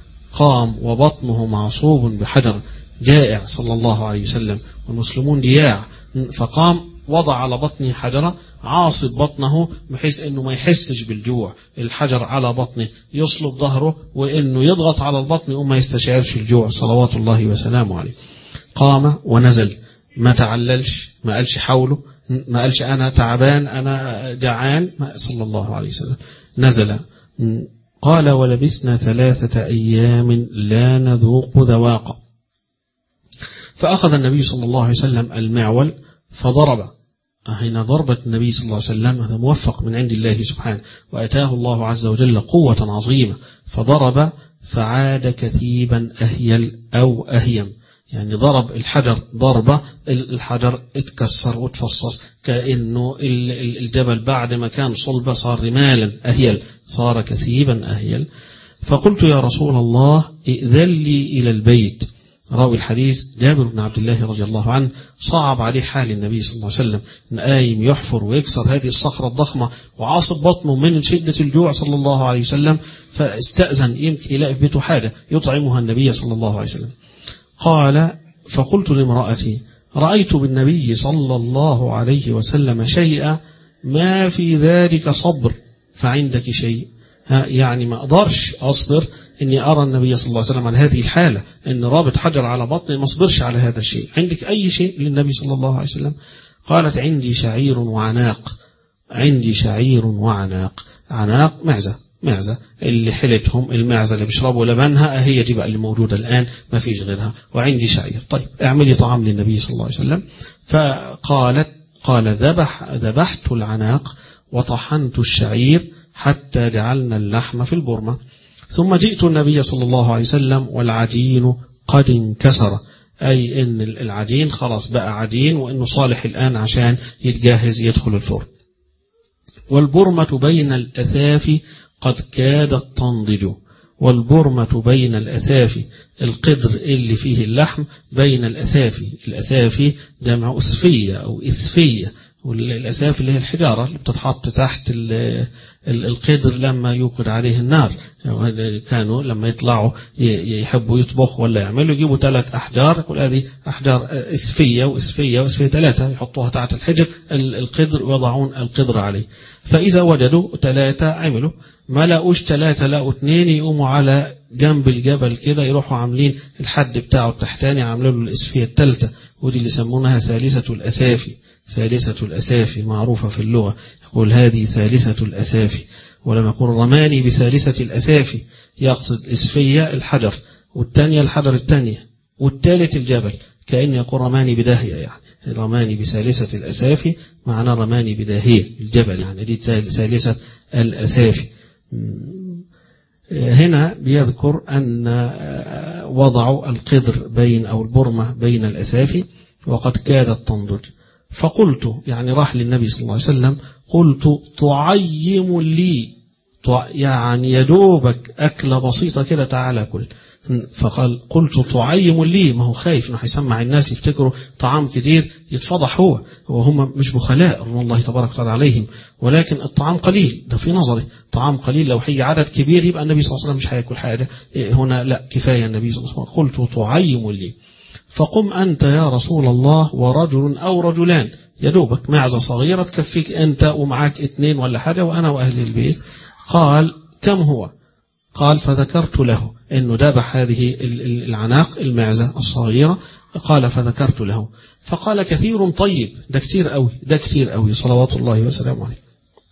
قام وبطنه معصوب بحجر، جائع صلى الله عليه وسلم والمسلمون جياع، فقام وضع على بطنه حجرة عاصب بطنه بحيث انه ما يحسش بالجوع، الحجر على بطنه يصلب ظهره وانه يضغط على البطن وما يستشعرش الجوع صلوات الله وسلامه عليه. قام ونزل، ما تعللش، ما قالش حوله، ما قالش انا تعبان انا جعان، صلى الله عليه وسلم نزل. قال ولبسنا ثلاثة ايام لا نذوق ذواقا. فاخذ النبي صلى الله عليه وسلم المعول فضرب هنا ضربة النبي صلى الله عليه وسلم هذا موفق من عند الله سبحانه، وأتاه الله عز وجل قوة عظيمة فضرب فعاد كثيبا أهيل أو أهيم، يعني ضرب الحجر ضربة الحجر اتكسر وتفصص كأنه الجبل بعد ما كان صلبة صار رمالا أهيل، صار كثيبا أهيل. فقلت يا رسول الله ائذن لي إلى البيت. راوي الحديث جابر بن عبد الله رضي الله عنه صعب عليه حال النبي صلى الله عليه وسلم، إن قايم يحفر ويكسر هذه الصخرة الضخمة وعاصب بطنه من شدة الجوع صلى الله عليه وسلم، فاستأذن يمكن يلاقي في بيته حاجة يطعمها النبي صلى الله عليه وسلم. قال فقلت لامرأتي رأيت بالنبي صلى الله عليه وسلم شيئا ما في ذلك صبر فعندك شيء، يعني ما أقدرش أصبر إني أرى النبي صلى الله عليه وسلم على هذه الحالة، إن رابط حجر على بطني ما أصبرش على هذا الشيء، عندك أي شيء للنبي صلى الله عليه وسلم؟ قالت عندي شعير وعناق. عندي شعير وعناق، عناق معزة، معزة اللي حلتهم المعزة اللي بيشربوا لبنها هي دي بقى اللي موجودة الآن ما فيش غيرها، وعندي شعير. طيب اعملي طعام للنبي صلى الله عليه وسلم. فقالت قال ذبح ذبحت العناق وطحنت الشعير حتى جعلنا اللحم في البرمة، ثم جئت النبي صلى الله عليه وسلم والعجين قد انكسر، أي إن العجين خلاص بقى عجين وإنه صالح الآن عشان يتجهز يدخل الفرن. والبرمة بين الأثاف قد كادت تنضج، والبرمة بين الأثاف القدر اللي فيه اللحم بين الأثاف، الأثاف جمع أسفية أو إسفية، والأساف اللي هي الحجارة اللي بتتحط تحت القدر لما يوقد عليه النار. كانوا لما يطلعوا يحبوا يطبخوا ولا يعملوا يجيبوا ثلاث أحجار، يقول هذه أحجار إسفية وإسفية وإسفية ثلاثة، يحطوها تحت الحجر القدر ويضعون القدر عليه. فإذا وجدوا ثلاثة عملوا، ما لقوش ثلاثة لقوا اثنين، يقوموا على جنب الجبل كده يروحوا عاملين الحد بتاعه التحتاني عاملين له الإسفية الثالثة، ودي اللي يسمونها ثالثة الأسافي. ثالثة الأسافي معروفة في اللغة، يقول هذه ثالثة الأسافي. ولما يقول رماني بثالثة الأسافي يقصد إسفية الحجر، والثانية الحجر الثانية، والثالث الجبل، كأن يقول رماني بداهية، يعني رماني بثالثة الأسافي معنى رماني بداهية الجبل، يعني دي ثالثة الأسافي. هنا بيذكر أن وضعوا القدر بين أو البرمة بين الأسافي وقد كادت تنضج. فقلت يعني راح للنبي صلى الله عليه وسلم، قلت تعيم لي، يعني يدوبك أكلة بسيطة كده تعالى كل. فقال قلت تعيم لي، ما هو خايف انه هيسمع الناس يفتكروا طعام كتير يتفضح هو وهم مش بخلاء رضوان الله تبارك وتعالى عليهم، ولكن الطعام قليل، ده في نظري طعام قليل، لو هي عدد كبير يبقى النبي صلى الله عليه وسلم مش هياكل حاجة، هنا لا كفاية النبي صلى الله عليه وسلم. قلت تعيم لي، فقم أنت يا رسول الله ورجل أو رجلان، يدوبك معزة صغيرة تكفيك أنت ومعاك اثنين ولا حاجة وأنا وأهل البيت. قال كم هو؟ قال فذكرت له أنه ذبح هذه العناق المعزة الصغيرة، قال فذكرت له، فقال كثير طيب، ده كتير قوي، ده كتير قوي صلوات الله وسلامه عليه.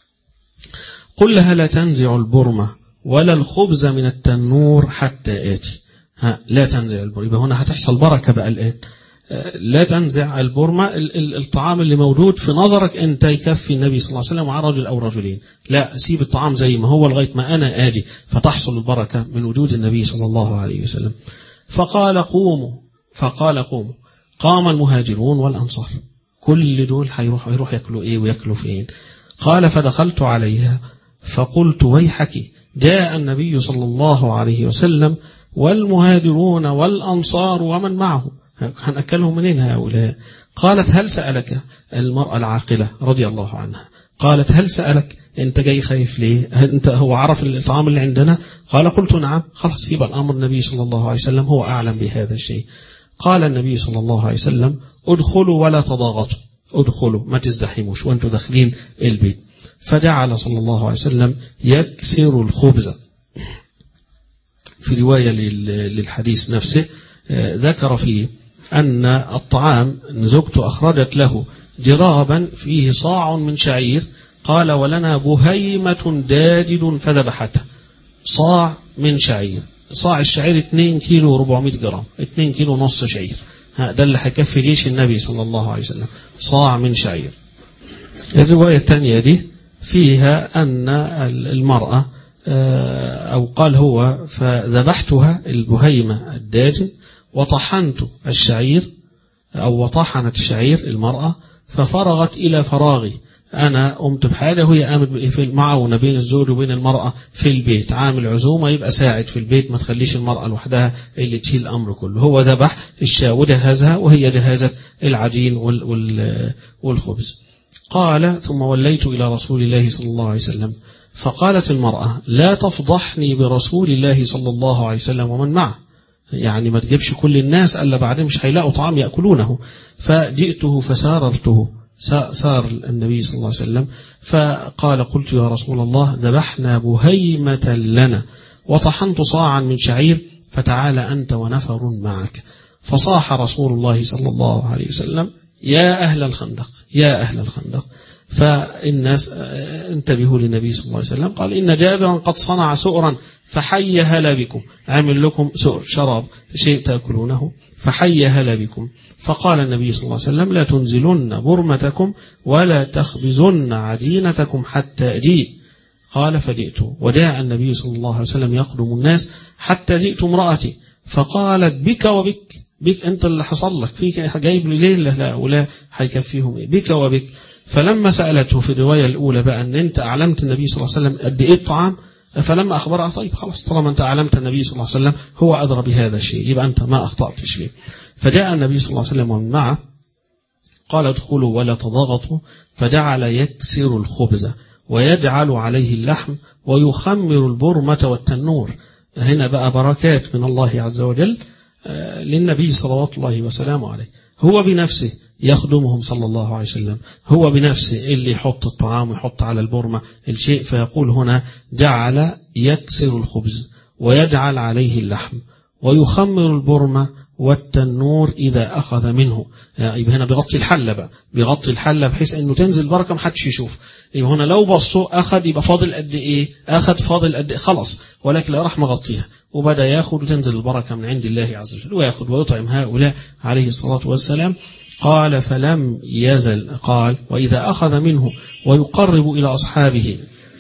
قل لها لا تنزع البرمة ولا الخبز من التنور حتى آتي. ها لا تنزع البرمة، يبقى هنا هتحصل بركة بقى الآن. لا تنزع البرمة، الطعام اللي موجود في نظرك أنت يكفي النبي صلى الله عليه وسلم مع رجل أو رجلين، لا سيب الطعام زي ما هو لغاية ما أنا آجي، فتحصل البركة من وجود النبي صلى الله عليه وسلم. فقال قوموا، فقال قوموا، قام المهاجرون والأنصار، كل دول هيروح هيروح يأكلوا إيه ويأكلوا فين. قال فدخلت عليها فقلت ويحك، جاء النبي صلى الله عليه وسلم والمهاجرون والأنصار ومن معه، هنأكلهم منين هؤلاء؟ قالت هل سألك المرأة العاقلة رضي الله عنها، قالت هل سألك أنت جاي خايف ليه؟ أنت هو عرف الطعام اللي عندنا؟ قال قلت نعم. خلاص يبقى الأمر النبي صلى الله عليه وسلم هو أعلم بهذا الشيء. قال النبي صلى الله عليه وسلم ادخلوا ولا تضاغطوا، ادخلوا ما تزدحموش وانتوا داخلين البيت. فجعل صلى الله عليه وسلم يكسر الخبز. في رواية للحديث نفسه ذكر فيه أن الطعام زوجته أخرجت له جرابا فيه صاع من شعير، قال ولنا بهيمة داجد فذبحته. صاع من شعير، صاع الشعير اثنين كيلو وأربعمائة جرام، اثنين كيلو نص شعير، ده اللي هيكفي جيش النبي صلى الله عليه وسلم، صاع من شعير. الرواية الثانية دي فيها أن المرأة أو قال هو فذبحتها البهيمة الداجن وطحنت الشعير أو وطحنت الشعير المرأة ففرغت إلى فراغي، أنا قمت بحاجة وهي قامت في المعاونة بين الزوج وبين المرأة في البيت، عامل عزومة يبقى ساعد في البيت، ما تخليش المرأة لوحدها اللي تشيل الأمر كله. هو ذبح الشاة وجهزها وهي جهزت العجين والخبز. قال ثم وليت إلى رسول الله صلى الله عليه وسلم فقالت المرأة لا تفضحني برسول الله صلى الله عليه وسلم ومن معه، يعني ما تجيبش كل الناس ألا بعدين مش هيلاقوا طعام يأكلونه. فجئته فساررته، سار النبي صلى الله عليه وسلم فقال قلت يا رسول الله ذبحنا بهيمة لنا وطحنت صاعا من شعير فتعال أنت ونفر معك. فصاح رسول الله صلى الله عليه وسلم يا أهل الخندق يا أهل الخندق. فالناس انتبهوا للنبي صلى الله عليه وسلم قال إن جابرا قد صنع سؤرا فحي هلا بكم، عمل لكم سؤر شراب شيء تأكلونه فحي هلا بكم. فقال النبي صلى الله عليه وسلم لا تنزلن برمتكم ولا تخبزن عجينتكم حتى أجيء. قال فجئت وجاء النبي صلى الله عليه وسلم يقدم الناس حتى جئت امرأتي فقالت بك وبك، بك أنت اللي حصل لك، فيك جايب لي ليه؟ لا ولا هيكفيهم إيه؟ بك وبك. فلما سألته في الرواية الأولى بقى أن أنت أعلمت النبي صلى الله عليه وسلم قد إيه الطعام، فلما أخبرها طيب خلاص طالما أنت أعلمت النبي صلى الله عليه وسلم هو أدرى بهذا الشيء يبقى أنت ما أخطأت شيء. فجاء النبي صلى الله عليه وسلم ومن معه قال ادخلوا ولا تضغطوا، فجعل يكسر الخبز ويجعل عليه اللحم ويخمر البرمة والتنور. هنا بقى بركات من الله عز وجل للنبي صلوات الله وسلامه عليه، هو بنفسه يخدمهم صلى الله عليه وسلم، هو بنفسه اللي يحط الطعام ويحط على البرمة الشيء. فيقول هنا جعل يكسر الخبز ويجعل عليه اللحم ويخمر البرمة والتنور إذا أخذ منه. يعني هنا بيغطي الحلة بقى، بيغطي الحلة بحيث أنه تنزل بركة محدش يشوف. يبقى هنا لو بصوا أخذ يبقى فاضل قد إيه؟ أخذ فاضل قد إيه؟ خلاص، ولكن لا راح مغطيها وبدأ ياخد وتنزل البركة من عند الله عز وجل وياخد ويطعم هؤلاء عليه الصلاة والسلام. قال فلم يزل، قال وإذا أخذ منه ويقرب إلى أصحابه،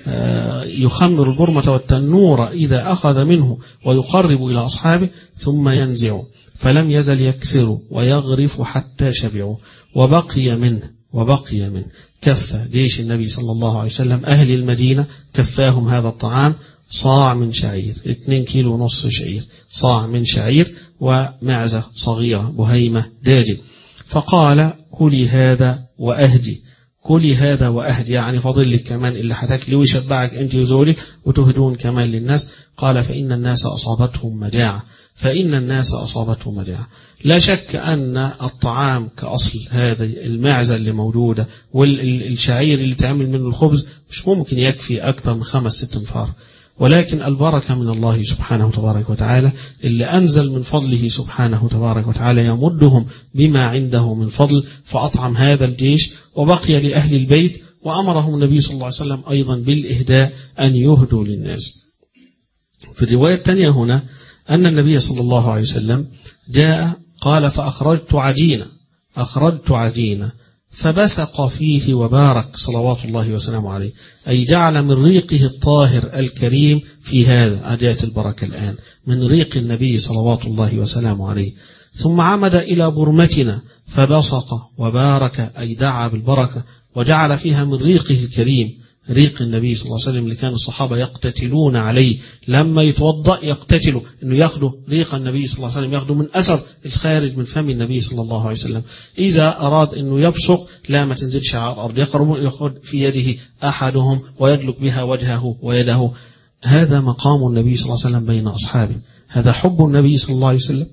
يخمر البرمة والتنور إذا أخذ منه ويقرب إلى أصحابه ثم ينزع، فلم يزل يكسر ويغرف حتى شبعوا. وبقي منه وبقي منه كفى جيش النبي صلى الله عليه وسلم أهل المدينة، كفاهم هذا الطعام صاع من شعير، اثنين كيلو ونص شعير، صاع من شعير ومعزة صغيرة بهيمة داجن. فقال كلي هذا وأهدي، كلي هذا وأهدي، يعني فاضل لك كمان اللي هتاكلي ويشبعك أنت وزوجك وتهدون كمان للناس. قال فإن الناس أصابتهم مجاعة، فإن الناس أصابتهم مجاعة. لا شك أن الطعام كأصل هذه المعزة اللي موجودة والشعير اللي تعمل منه الخبز مش ممكن يكفي أكثر من خمس ست انفار، ولكن البركة من الله سبحانه تبارك وتعالى اللي أنزل من فضله سبحانه تبارك وتعالى يمدهم بما عنده من فضل، فأطعم هذا الجيش وبقي لأهل البيت. وأمرهم النبي صلى الله عليه وسلم أيضا بالإهداء أن يهدوا للناس. في الرواية الثانية هنا أن النبي صلى الله عليه وسلم جاء قال فأخرجت عجينة، أخرجت عجينة فبسق فيه وبارك صلوات الله وسلامه عليه، أي جعل من ريقه الطاهر الكريم في هذا. أجاءت البركة الآن من ريق النبي صلوات الله وسلامه عليه. ثم عمد إلى برمتنا فبسق وبارك، أي دعا بالبركة وجعل فيها من ريقه الكريم، ريق النبي صلى الله عليه وسلم اللي كان الصحابة يقتتلون عليه لما يتوضأ يقتتلوا إنه ياخدوا ريق النبي صلى الله عليه وسلم، ياخدوا من أثر الخارج من فم النبي صلى الله عليه وسلم. إذا أراد إنه يبصق لا ما تنزلش على الأرض، يقرب يأخذ في يده أحدهم ويدلك بها وجهه ويده. هذا مقام النبي صلى الله عليه وسلم بين أصحابه، هذا حب النبي صلى الله عليه وسلم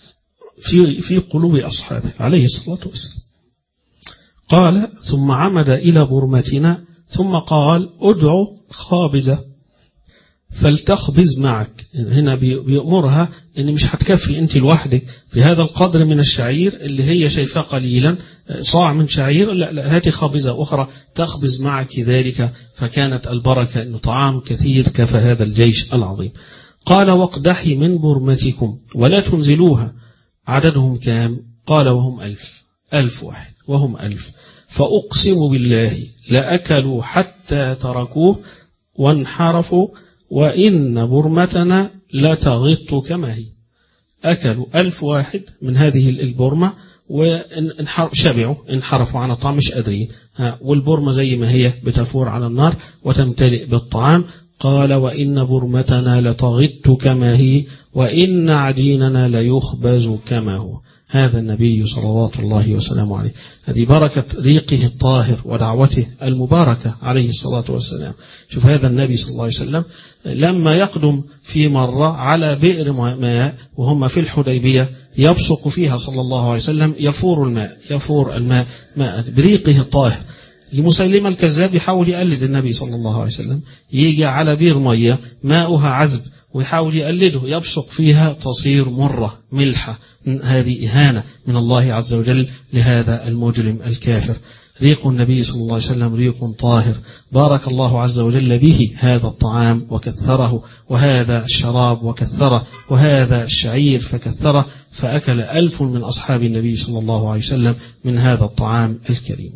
في في قلوب أصحابه عليه الصلاة والسلام. قال ثم عمد إلى برمتنا ثم قال ادعو خابزة فلتخبز معك. هنا بيأمرها ان مش هتكفي انت لوحدك في هذا القدر من الشعير اللي هي شايفاه قليلا، صاع من شعير، لا لا هاتي خابزة أخرى تخبز معك ذلك. فكانت البركة انه طعام كثير كفى هذا الجيش العظيم. قال واقدحي من برمتكم ولا تنزلوها. عددهم كام؟ قال وهم ألف، ألف واحد وهم ألف. فأقسم بالله لأكلوا حتى تركوه وانحرفوا وإن برمتنا لتغط كما هي. أكلوا ألف واحد من هذه البرمة وشبعوا انحرفوا عن الطعام مش قادرين، والبرمة زي ما هي بتفور على النار وتمتلئ بالطعام. قال وإن برمتنا لتغط كما هي وإن عجيننا ليخبز كما هو. هذا النبي صلوات الله وسلامه عليه. هذه بركة ريقه الطاهر ودعوته المباركة عليه الصلاة والسلام. شوف هذا النبي صلى الله عليه وسلم لما يقدم في مرة على بئر ماء وهم في الحديبية يبصق فيها صلى الله عليه وسلم يفور الماء يفور الماء ماء بريقه الطاهر. لمسيلمة الكذاب يحاول يقلد النبي صلى الله عليه وسلم، يجي على بئر مية ماؤها عذب ويحاول يقلده، يبصق فيها تصير مرة ملحة. هذه إهانة من الله عز وجل لهذا المجرم الكافر. ريق النبي صلى الله عليه وسلم ريق طاهر، بارك الله عز وجل به هذا الطعام وكثره، وهذا الشراب وكثره، وهذا الشعير فكثره، فأكل ألف من أصحاب النبي صلى الله عليه وسلم من هذا الطعام الكريم.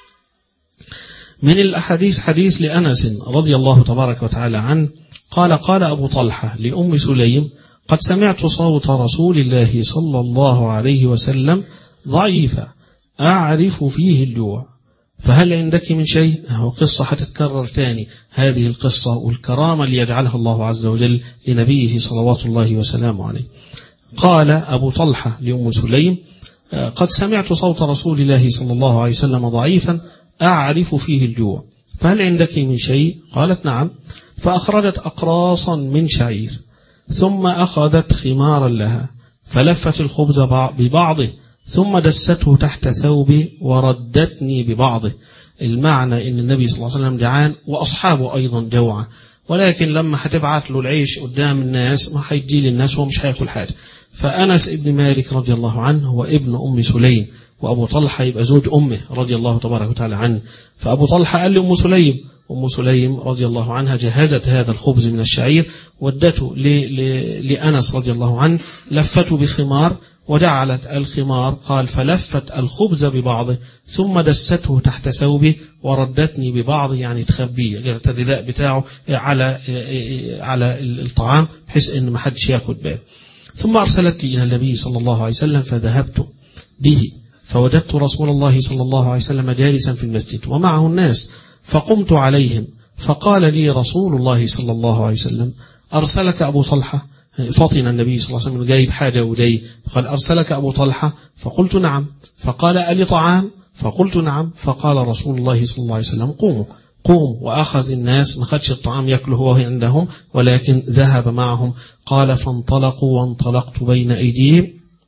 من الأحاديث حديث لأنس رضي الله تبارك وتعالى عنه قال قال أبو طلحة لأم سليم قد سمعت صوت رسول الله صلى الله عليه وسلم ضعيفا أعرف فيه الجوع فهل عندك من شيء؟ هو قصة هتتكرر تاني، هذه القصة والكرامة اللي يجعلها الله عز وجل لنبيه صلوات الله وسلامه عليه. قال أبو طلحة لأم سليم قد سمعت صوت رسول الله صلى الله عليه وسلم ضعيفا أعرف فيه الجوع فهل عندك من شيء؟ قالت نعم. فأخرجت أقراصا من شعير ثم أخذت خمارا لها فلفت الخبز ببعضه ثم دسته تحت ثوبي وردتني ببعضه. المعنى ان النبي صلى الله عليه وسلم جعان واصحابه ايضا جوعا، ولكن لما هتبعت له العيش قدام الناس ما هيدي للناس هو مش هياكل حاجه. فانس ابن مالك رضي الله عنه هو ابن ام سليم، وابو طلحه يبقى زوج امه رضي الله تبارك وتعالى عنه. فابو طلحه قال لام سليم، ام سليم رضي الله عنها جهزت هذا الخبز من الشعير ودته لانس رضي الله عنه، لفته بخمار وجعلت الخمار قال فلفت الخبز ببعضه ثم دسته تحت ثوبه وردتني ببعضه، يعني تخبيه الغذاء بتاعه على على الطعام بحيث ان ما حدش ياخد باله. ثم ارسلت لي الى النبي صلى الله عليه وسلم فذهبت به فوجدت رسول الله صلى الله عليه وسلم جالسا في المسجد ومعه الناس فقمت عليهم فقال لي رسول الله صلى الله عليه وسلم أرسلك أبو طلحة؟ فطن النبي صلى الله عليه وسلم جايب حاجة ودي، فقال أرسلك أبو طلحة؟ فقلت نعم. فقال ألي طعام؟ فقلت نعم. فقال رسول الله صلى الله عليه وسلم قوموا قوم، وأخذ الناس ما خدش الطعام يأكله هو عندهم ولكن ذهب معهم. قال فانطلقوا وانطلقت بين أيديهم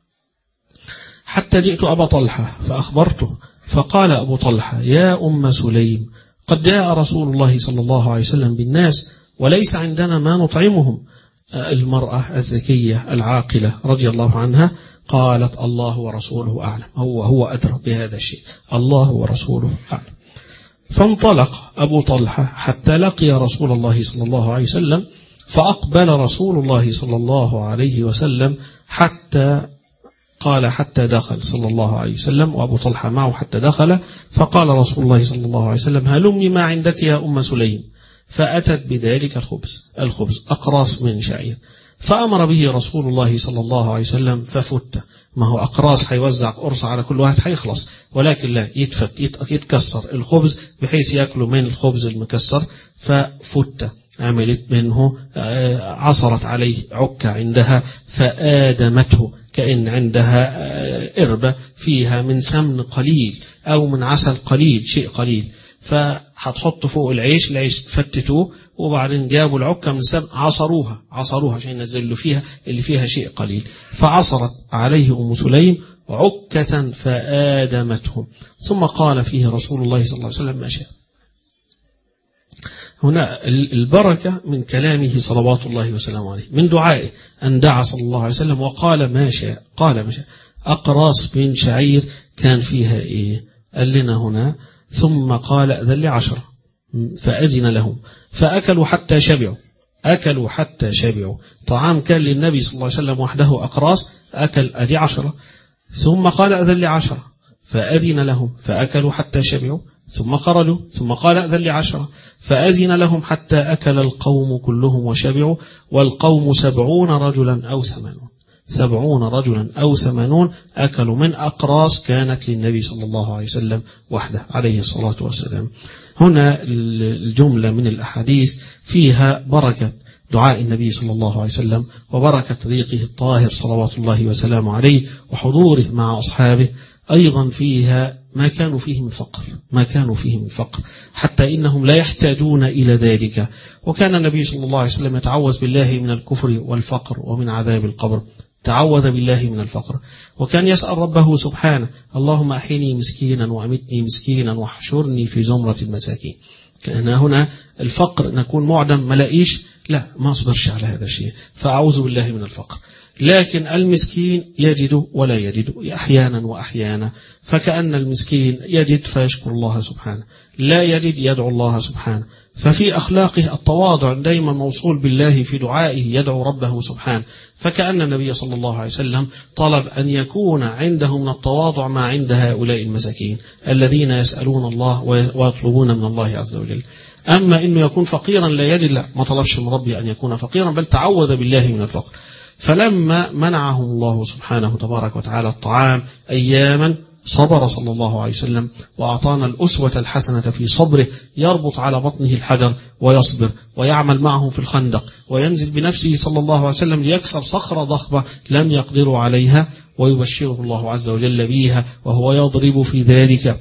حتى جئت أبا طلحة فأخبرته فقال أبو طلحة يا أم سليم قد جاء رسول الله صلى الله عليه وسلم بالناس وليس عندنا ما نطعمهم. المرأة الذكية العاقلة رضي الله عنها قالت الله ورسوله أعلم، هو هو أدرى بهذا الشيء، الله ورسوله أعلم. فانطلق أبو طلحة حتى لقي رسول الله صلى الله عليه وسلم فأقبل رسول الله صلى الله عليه وسلم حتى قال حتى دخل صلى الله عليه وسلم وأبو طلحة معه حتى دخل. فقال رسول الله صلى الله عليه وسلم هلمي ما عندك يا أم سليم؟ فأتت بذلك الخبز الخبز أقراص من شعير فأمر به رسول الله صلى الله عليه وسلم ففت. ما هو أقراص هيوزع قرص على كل واحد هيخلص، ولكن لا يتفت يتكسر الخبز بحيث يأكلوا من الخبز المكسر. ففت عملت منه عصرت عليه عكة عندها فآدمته، كأن عندها إربة فيها من سمن قليل أو من عسل قليل شيء قليل، فهتحط فوق العيش العيش فتتوه وبعدين جابوا العكة من السمن عصروها عصروها عشان ينزلوا فيها اللي فيها شيء قليل. فعصرت عليه أم سليم عكة فآدمته. ثم قال فيه رسول الله صلى الله عليه وسلم ما شاء. هنا البركة من كلامه صلوات الله وسلامه عليه، من دعائه أن دعا صلى الله عليه وسلم وقال ما شاء. قال ما شاء أقراص من شعير كان فيها إيه؟ قال لنا هنا ثم قال أذن لي عشرة فأذن لهم فأكلوا حتى شبعوا أكلوا حتى شبعوا. طعام كان للنبي صلى الله عليه وسلم وحده أقراص، أكل أدي عشرة. ثم قال أذن لي عشرة فأذن لهم فأكلوا حتى شبعوا ثم خرجوا ثم قال أذن لعشرة فأذن لهم حتى أكل القوم كلهم وشبعوا والقوم سبعون رجلا أو ثمانون سبعون رجلا أو ثمانون أكلوا من أقراص كانت للنبي صلى الله عليه وسلم وحده عليه الصلاة والسلام. هنا الجملة من الأحاديث فيها بركة دعاء النبي صلى الله عليه وسلم وبركة طريقه الطاهر صلوات الله وسلامه عليه وحضوره مع أصحابه. أيضا فيها ما كانوا فيه من فقر ما كانوا فيه من فقر حتى إنهم لا يحتاجون إلى ذلك. وكان النبي صلى الله عليه وسلم يتعوذ بالله من الكفر والفقر ومن عذاب القبر. تعوذ بالله من الفقر وكان يسأل ربه سبحانه اللهم أحيني مسكينا وأمتني مسكينا واحشرني في زمرة المساكين. كان هنا الفقر نكون معدم ملاقيش لا ما أصبرش على هذا الشيء فأعوذ بالله من الفقر. لكن المسكين يجد ولا يجد أحيانا وأحيانا فكأن المسكين يجد فيشكر الله سبحانه لا يجد يدعو الله سبحانه. ففي أخلاقه التواضع دائما موصول بالله في دعائه يدعو ربه سبحانه. فكأن النبي صلى الله عليه وسلم طلب أن يكون عنده من التواضع ما عند هؤلاء المساكين الذين يسألون الله ويطلبون من الله عز وجل. أما إنه يكون فقيرا لا يجد لا ما طلبش من ربي أن يكون فقيرا بل تعوذ بالله من الفقر. فلما منعهم الله سبحانه تبارك وتعالى الطعام أياما صبر صلى الله عليه وسلم وأعطانا الأسوة الحسنة في صبره يربط على بطنه الحجر ويصبر ويعمل معهم في الخندق وينزل بنفسه صلى الله عليه وسلم ليكسر صخرة ضخمة لم يقدروا عليها ويبشره الله عز وجل بها وهو يضرب في ذلك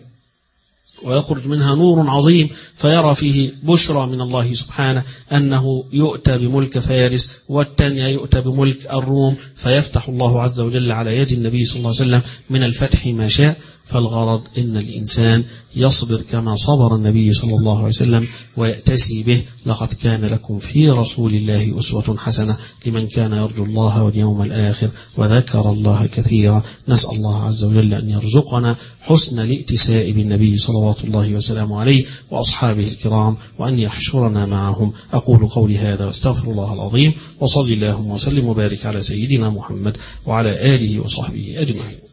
ويخرج منها نور عظيم فيرى فيه بشرى من الله سبحانه أنه يؤتى بملك فارس والتانية يؤتى بملك الروم فيفتح الله عز وجل على يد النبي صلى الله عليه وسلم من الفتح ما شاء. فالغرض إن الإنسان يصبر كما صبر النبي صلى الله عليه وسلم ويأتسي به. لقد كان لكم في رسول الله أسوة حسنة لمن كان يرجو الله واليوم الآخر وذكر الله كثيرا. نسأل الله عز وجل أن يرزقنا حسن الائتساء بالنبي صلوات الله وسلامه عليه وأصحابه الكرام وأن يحشرنا معهم. أقول قولي هذا واستغفر الله العظيم وصلي اللهم وسلم وبارك على سيدنا محمد وعلى آله وصحبه أجمعين.